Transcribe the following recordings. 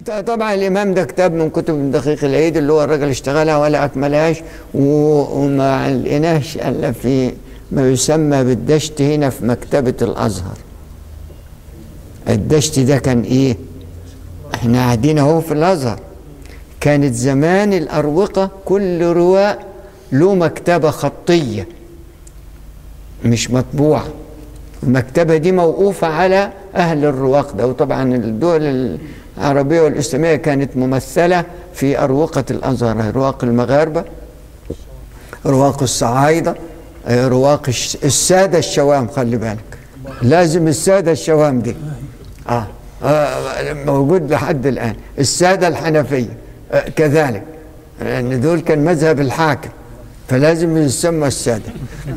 طبعا الإمام ده كتاب من كتب ابن دقيق العيد اللي هو الراجل اشتغلها ولا أكملهاش، وما لقيناش إلا في ما يسمى بالدشت هنا في مكتبة الأزهر. الدشت ده كان إيه؟ احنا قاعدين اهو في الأزهر. كانت زمان الأروقة كل رواء له مكتبة خطية مش مطبوعة، المكتبة دي موقوفة على أهل الرواق ده. وطبعا الدول العربية والإسلامية كانت ممثلة في أروقة الأزهر، رواق المغاربة، رواق الصعايدة، رواق السادة الشوام. خلي بالك لازم السادة الشوام دي موجود لحد الآن. السادة الحنفية كذلك، لأن دول كان مذهب الحاكم فلازم يسمى السادة.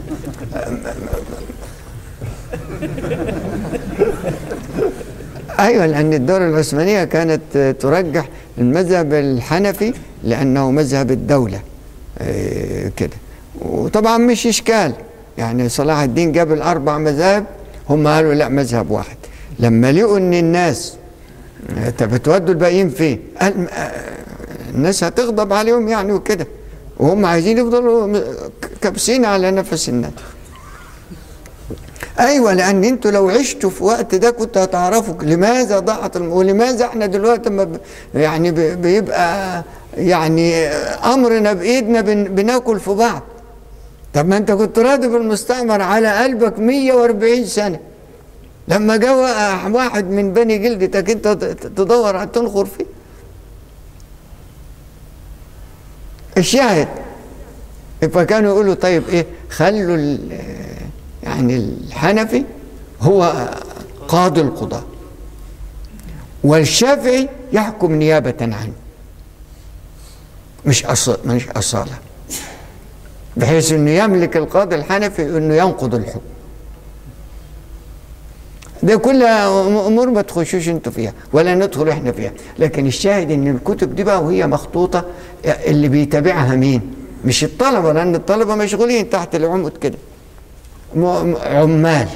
أيوة، لأن الدولة العثمانية كانت ترجح المذهب الحنفي لأنه مذهب الدولة كده. وطبعا مش إشكال، يعني صلاح الدين جاب الأربع مذاهب، هم قالوا لا مذهب واحد. لما لقوا إن الناس بتودوا الباقيين فين؟ الناس هتغضب عليهم يعني وكده، وهم عايزين يفضلوا كابسين على نفس الناس. ايوه، لان انتوا لو عشتوا في وقت ده كنت هتعرفوا لماذا ضاعت ولماذا احنا دلوقتي يعني بيبقى يعني امرنا بايدنا بناكل في بعض. طب ما انت كنت راضي بالمستعمر على قلبك 140 سنه، لما جاء واحد من بني جلدتك انت تدور على تنخر فيه. الشاهد، فكانوا يقولوا طيب ايه، خلوا يعني الحنفي هو قاضي القضاة والشافعي يحكم نيابة عنه، مش أصالة، بحيث انه يملك القاضي الحنفي انه ينقض الحكم. ده كلها امور ما تخشوش انتوا فيها ولا ندخل احنا فيها. لكن الشاهد ان الكتب دي بقى وهي مخطوطة اللي بيتابعها مين؟ مش الطلبة، لان الطلبة مشغولين تحت العمود كده، عمال،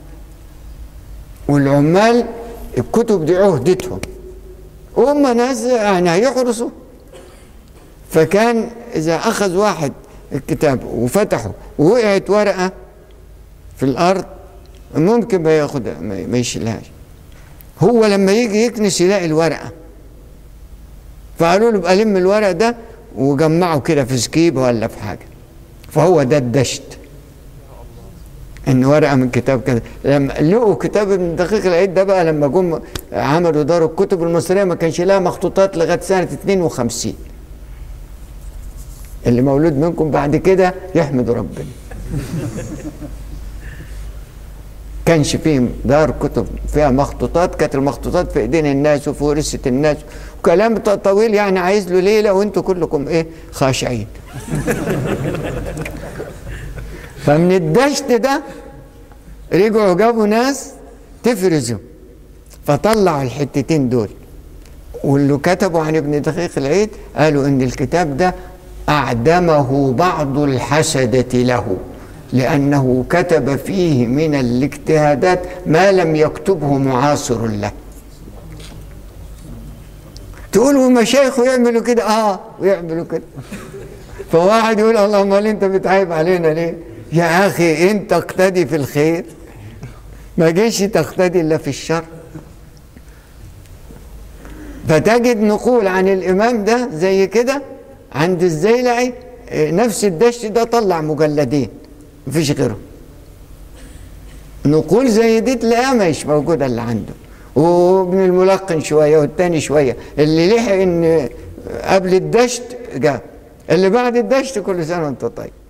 والعمال الكتب دي عهدتهم وهم ناس يعني هيحرسوا. فكان اذا اخذ واحد الكتاب وفتحه ووقعت ورقة في الارض ممكن ما ياخدها ما يشيلهاش، هو لما يجي يكنس يلاقي الورقة، فقالوا له بقى لم الورق ده وجمعه كده في سكيب ولا في حاجة. فهو ده الدشت، ان ورقه من كتاب كده. لما لقوا كتاب ابن دقيق العيد ده بقى، لما جم عملوا دار الكتب المصريه ما كانش لها مخطوطات لغايه سنه 52. اللي مولود منكم بعد كده يحمد ربنا. كانش فيه دار كتب فيها مخطوطات، كانت المخطوطات في ايدين الناس وفي ورثه الناس، وكلام طويل يعني عايز له ليله وانتوا كلكم ايه خاشعين. فمن الدشت ده رجعوا جابوا ناس تفرزوا، فطلعوا الحتتين دول. واللي كتبوا عن ابن دقيق العيد قالوا ان الكتاب ده اعدمه بعض الحسدة له، لانه كتب فيه من الاجتهادات ما لم يكتبه معاصر له. تقولوا مشايخه يعملوا كده؟ ويعملوا كده. فواحد يقول اللهم انت بتعيب علينا ليه؟ يا اخي انت اقتدي في الخير، ما جيش تقتدي الا في الشر. فتجد نقول عن الامام ده زي كده عند الزيلعي، نفس الدشت ده طلع مجلدين مفيش غيره. نقول زي دي تلاقيها مش موجوده اللي عنده، وابن الملقن شويه والتاني شويه. اللي لحق ان قبل الدشت جاب، اللي بعد الدشت كل سنه وانت طيب.